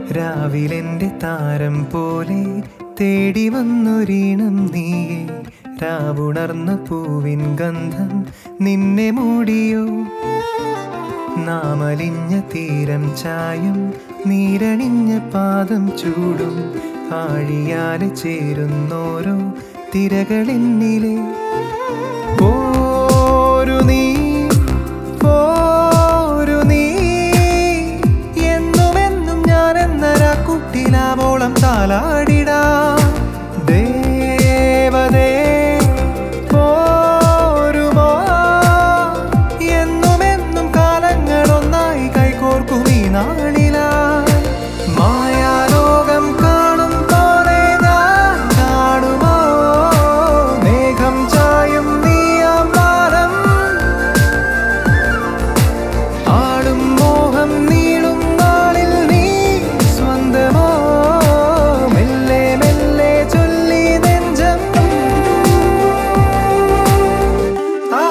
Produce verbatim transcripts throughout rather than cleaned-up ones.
രാവിലെന്റെ താരം പോലെ തേടി വന്നൊരീണം നീയെ. രാവുണർന്ന പൂവിൻ ഗന്ധം നിന്നെ മൂടിയോ? നാമലിഞ്ഞ തീരം ചായും നീരണിഞ്ഞ പാദം ചൂടും ആഴിയാലെ ചേരുന്നോരോ തിരകളെന്നിലെ. പോരു നീ പോരു നീ എന്നുമെന്നും ഞാനെന്നരാ കുട്ടിലാവോളം താലാടിടാ. ദേവതേ പോരുമോ? എന്നുമെന്നും കാലങ്ങളൊന്നായി കൈകോർക്കും ഈ നാളിലാ. മായാലോകം കാണും പോലെ ഞാൻ കാണുമോ? മേഘം ചായും നീയാം വാനം ആടും മോഹം നീളും നാളിൽ നീ സ്വന്തമോ? മെല്ലെ മെല്ലെ ചൊല്ലി നെഞ്ചം ആ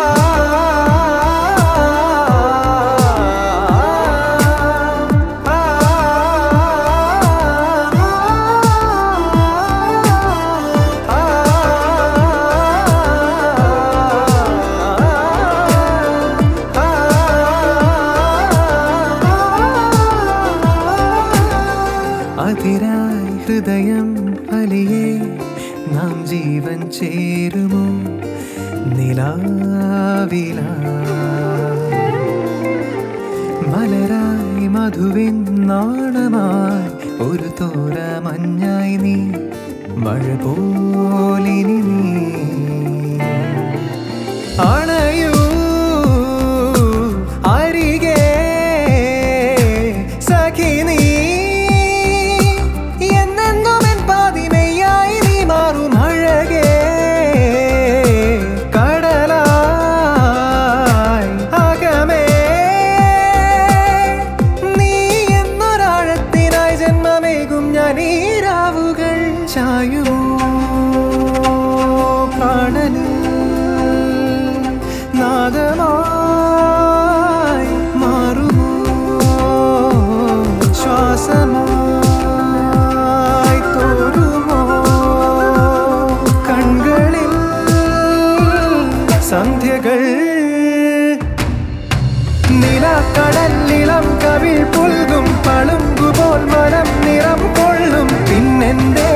അതിരായി ഹൃദയം അലിയേ നാം ജീവൻ ചേരുമോ? നിലാവിലാ മലരായി മധുവിൻ നാണമായി ഒരു തോര മഞ്ഞായി നീ. മഴ പോലിനി നീ അണയൂ അരികെ സഖി നീ. എന്നെന്നും പാതിമയായി നീ മാറും അഴകേ. കടലായി അകമേ നീ എന്നൊരാഴത്തിനായി ജന്മമേകും ഞാൻ ഈ രാവുകൾ. ചായുമോ പ്രാണനിൽ നാദമായി മാറുമോ? ശ്വാസമായി തോരുമോ? കൺകളിൽ സന്ധ്യകൾ നിലക്കടലിളം കവിൾ പുൽകും പളുങ്കുപോൽ മനം നിറം കൊള്ളും. പിന്നെന്റെ